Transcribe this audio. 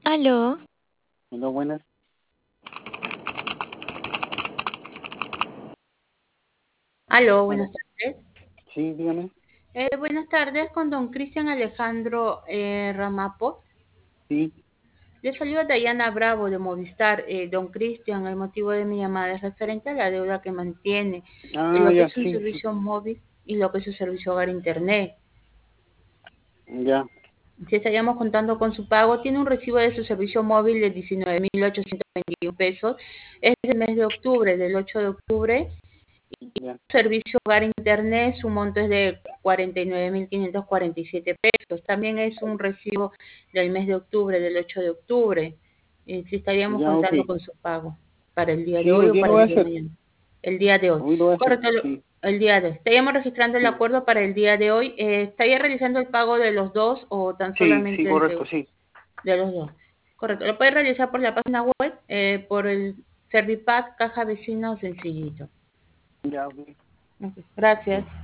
Aló, Hola, buenas. Aló, Aló. buenas tardes. Sí, dígame. Buenas tardes con don Cristian Alejandro Ramapo. Sí. Le saluda Dayana Bravo de Movistar. Don Cristian, el motivo de mi llamada es referente a la deuda que mantiene en Ah, lo que ya, es un sí, sí. servicio móvil y lo que es un servicio hogar internet. Ya. Si estaríamos contando con su pago, tiene un recibo de su servicio móvil de 19.821 pesos. Es del mes de octubre, del 8 de octubre. Ya. Servicio hogar internet, su monto es de 49.547 pesos. También es un recibo del mes de octubre, del 8 de octubre. Si estaríamos Ya, ok. contando con su pago para el día de Sí, hoy hoy o día lo para voy a el día de hacer. mañana. El día de hoy. Hoy lo voy a hacer. Correcto, Sí. el día de hoy. Estaríamos registrando el Sí. acuerdo para el día de hoy. ¿Estaría realizando el pago de los dos o tan Sí, sí, solamente correcto, sí. de los dos? Correcto. Lo puede realizar por la página web, por el Servipack, Caja Vecina o Sencillito. Ya, ok. Ok, gracias.